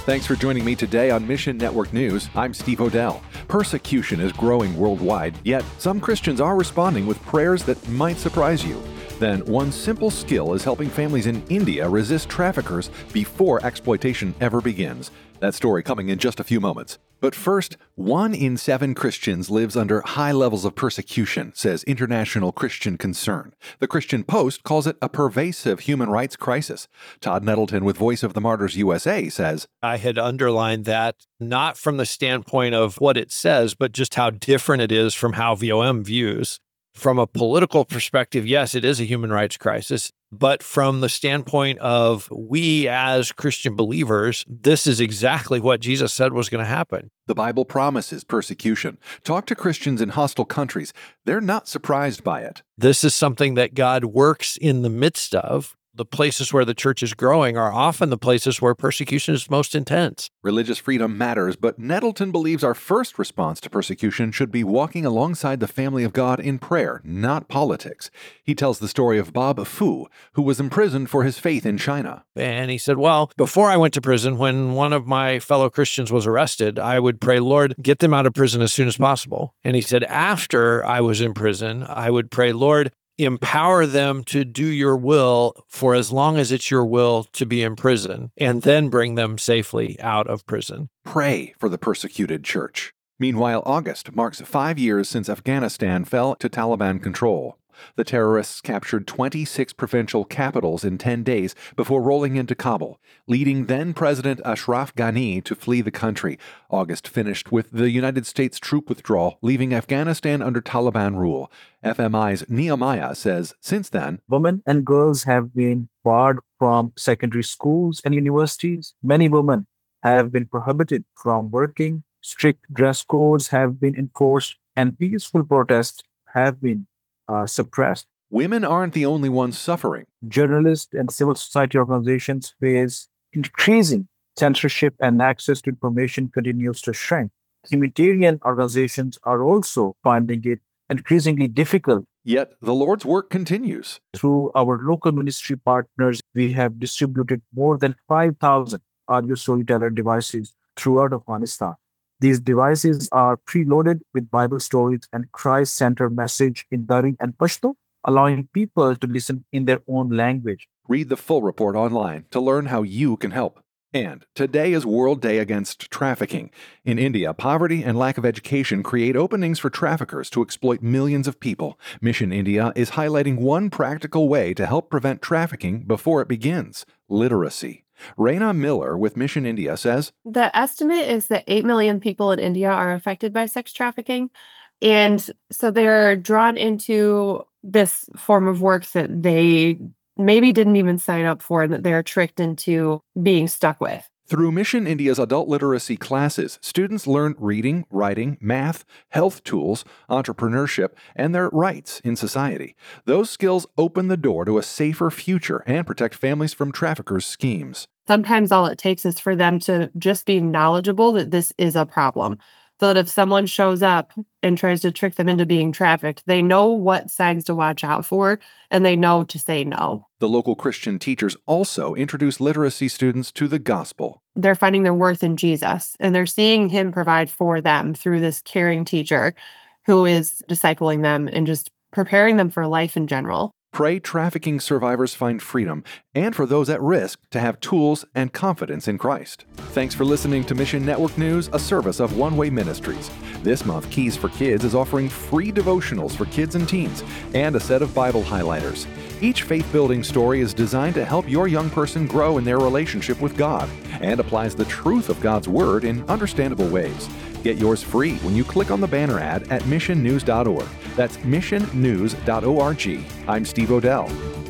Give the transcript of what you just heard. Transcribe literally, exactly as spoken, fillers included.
Thanks for joining me today on Mission Network News. I'm Steve Odell. Persecution is growing worldwide, yet some Christians are responding with prayers that might surprise you. Then one simple skill is helping families in India resist traffickers before exploitation ever begins. That story coming in just a few moments. But first, one in seven Christians lives under high levels of persecution, says International Christian Concern. The Christian Post calls it a pervasive human rights crisis. Todd Nettleton with Voice of the Martyrs U S A says, I had underlined that not from the standpoint of what it says, but just how different it is from how V O M views. From a political perspective, yes, it is a human rights crisis. But from the standpoint of we as Christian believers, this is exactly what Jesus said was going to happen. The Bible promises persecution. Talk to Christians in hostile countries. They're not surprised by it. This is something that God works in the midst of. The places where the church is growing are often the places where persecution is most intense. Religious freedom matters, but Nettleton believes our first response to persecution should be walking alongside the family of God in prayer, not politics. He tells the story of Bob Fu, who was imprisoned for his faith in China. And he said, well, before I went to prison, when one of my fellow Christians was arrested, I would pray, Lord, get them out of prison as soon as possible. And he said, after I was in prison, I would pray, Lord, empower them to do your will for as long as it's your will to be in prison, and then bring them safely out of prison. Pray for the persecuted church. Meanwhile, August marks five years since Afghanistan fell to Taliban control. The terrorists captured twenty-six provincial capitals in ten days before rolling into Kabul, leading then-President Ashraf Ghani to flee the country. August finished with the United States troop withdrawal, leaving Afghanistan under Taliban rule. F M I's Nehemiah says, since then, women and girls have been barred from secondary schools and universities. Many women have been prohibited from working. Strict dress codes have been enforced, and peaceful protests have been Uh, suppressed. Women aren't the only ones suffering. Journalists and civil society organizations face increasing censorship, and access to information continues to shrink. Humanitarian organizations are also finding it increasingly difficult. Yet the Lord's work continues. Through our local ministry partners, we have distributed more than five thousand audio storyteller devices throughout Afghanistan. These devices are preloaded with Bible stories and Christ-centered message in Dari and Pashto, allowing people to listen in their own language. Read the full report online to learn how you can help. And today is World Day Against Trafficking. In India, poverty and lack of education create openings for traffickers to exploit millions of people. Mission India is highlighting one practical way to help prevent trafficking before it begins: literacy. Raina Miller with Mission India says, the estimate is that eight million people in India are affected by sex trafficking. And so they're drawn into this form of work that they maybe didn't even sign up for and that they're tricked into being stuck with. Through Mission India's adult literacy classes, students learn reading, writing, math, health tools, entrepreneurship, and their rights in society. Those skills open the door to a safer future and protect families from traffickers' schemes. Sometimes all it takes is for them to just be knowledgeable that this is a problem. So that if someone shows up and tries to trick them into being trafficked, they know what signs to watch out for, and they know to say no. The local Christian teachers also introduce literacy students to the gospel. They're finding their worth in Jesus, and they're seeing him provide for them through this caring teacher who is discipling them and just preparing them for life in general. Pray trafficking survivors find freedom, and for those at risk to have tools and confidence in Christ. Thanks for listening to Mission Network News, a service of One Way Ministries. This month, Keys for Kids is offering free devotionals for kids and teens and a set of Bible highlighters. Each faith-building story is designed to help your young person grow in their relationship with God and applies the truth of God's Word in understandable ways. Get yours free when you click on the banner ad at mission news dot org. That's mission news dot org. I'm Steve Odell.